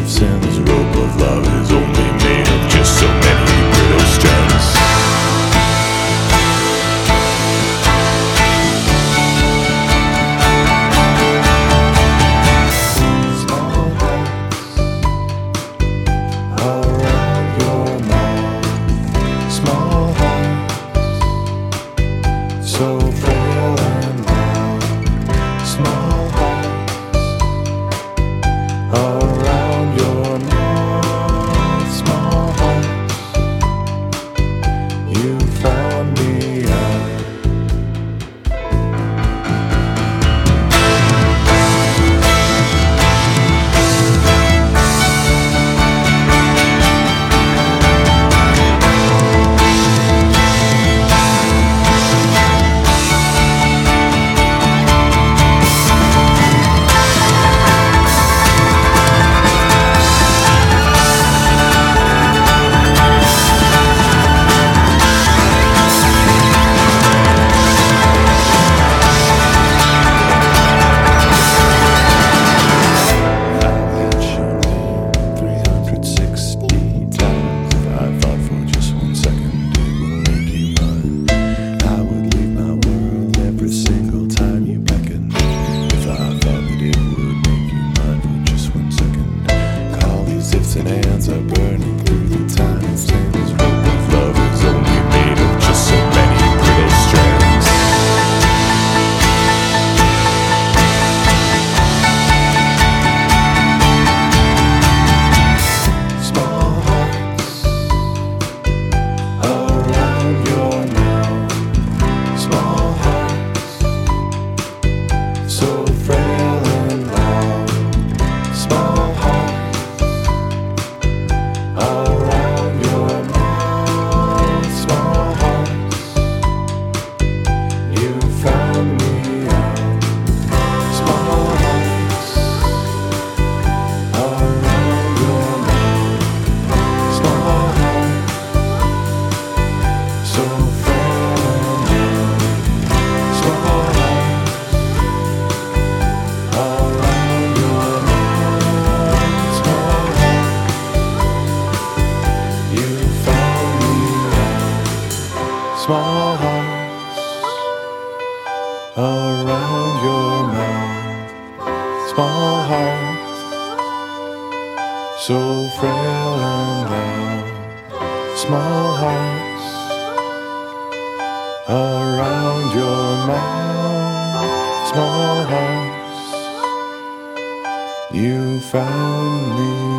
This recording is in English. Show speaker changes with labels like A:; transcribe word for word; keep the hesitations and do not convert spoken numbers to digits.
A: of sin. This rope of love is only made of just so many brittle strands.
B: So frail and round, small hearts around your mouth, small hearts, you found me out. Ifs and ands are burning through the time and sand. This rope of love is only made of just so many brittle strands. Small hearts around your mouth, small hearts, so frail and loud, small hearts around your mouth, small hearts, you found me out. Small hearts around your mouth, small hearts, so frail and young, small hearts around your mouth, small hearts, you found me out. Small hearts around your mouth, small hearts, so frail and loud, small hearts around your mouth, small hearts, you found me